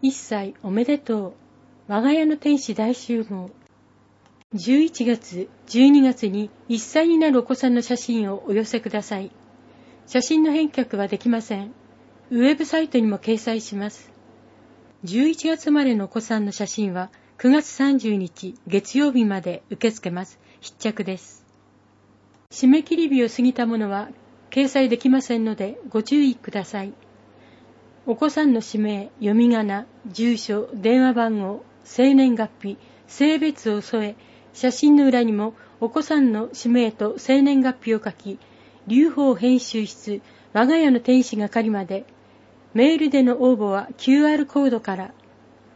1歳おめでとう。我が家の天使大集合。11月、12月に1歳になるお子さんの写真をお寄せください。写真の返却はできません。ウェブサイトにも掲載します。11月生まれのお子さんの写真は9月30日月曜日まで受け付けます。必着です。締め切り日を過ぎたものは掲載できませんのでご注意ください。お子さんの氏名、読み仮名、住所、電話番号、生年月日、性別を添え、写真の裏にもお子さんの氏名と生年月日を書き、劉邦編集室、我が家の天使係まで、メールでの応募は QR コードから。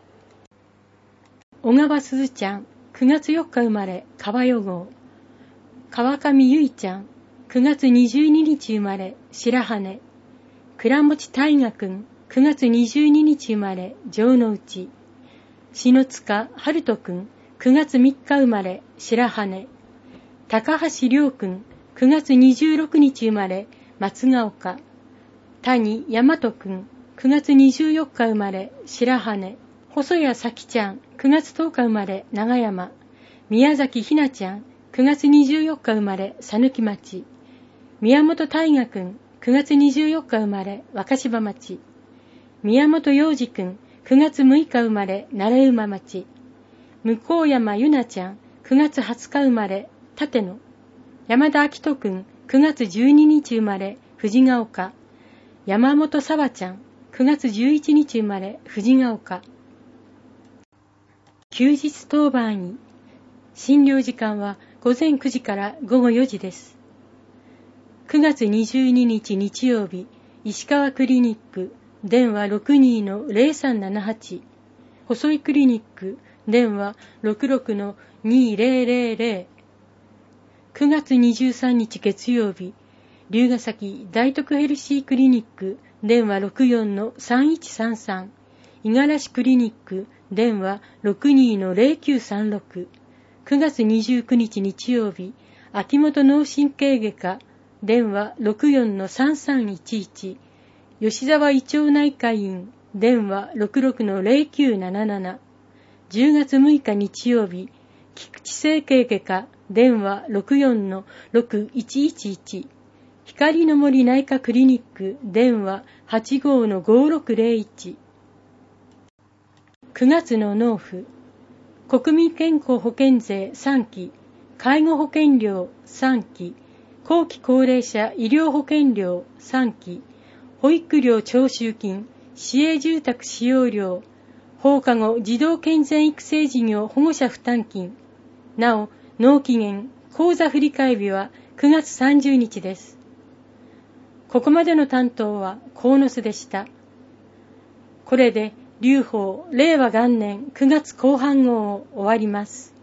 小川すずちゃん、9月4日生まれ、川予号。川上ゆいちゃん、9月22日生まれ、白羽。倉持大河くん、9月22日生まれ、城之内。篠塚春人くん、9月3日生まれ、白羽。高橋亮くん、9月26日生まれ、松ヶ丘。谷大和くん、9月24日生まれ、白羽。細谷咲ちゃん、9月10日生まれ、長山。宮崎ひなちゃん、9月24日生まれ、佐貫町。宮本大河くん、9月24日生まれ、若柴町。宮本洋二くん、9月6日生まれ、奈良馬町。向山ゆなちゃん、9月20日生まれ、立野。山田明人くん、9月12日生まれ、藤ヶ丘。山本沢ちゃん、9月11日生まれ、藤ヶ丘。休日当番医。診療時間は午前9時から午後4時です。9月22日日曜日、石川クリニック、電話 62-0378。細井クリニック、電話 66-2000。9月23日月曜日、龍ヶ崎大徳ヘルシークリニック、電話 64-3133。五十嵐クリニック、電話 62-0936。9月29日日曜日、秋元脳神経外科、電話 64-3311。吉沢胃腸内科院、電話 66-0977。10月6日日曜日、菊池整形外科、電話 64-6111。光の森内科クリニック、電話 85-5601。9月の納付。国民健康保険税3期、介護保険料3期、後期高齢者医療保険料3期、保育料徴収金、市営住宅使用料、放課後児童健全育成事業保護者負担金。なお、納期限、口座振替日は9月30日です。ここまでの担当は鴻巣でした。これで、劉邦令和元年9月後半号を終わります。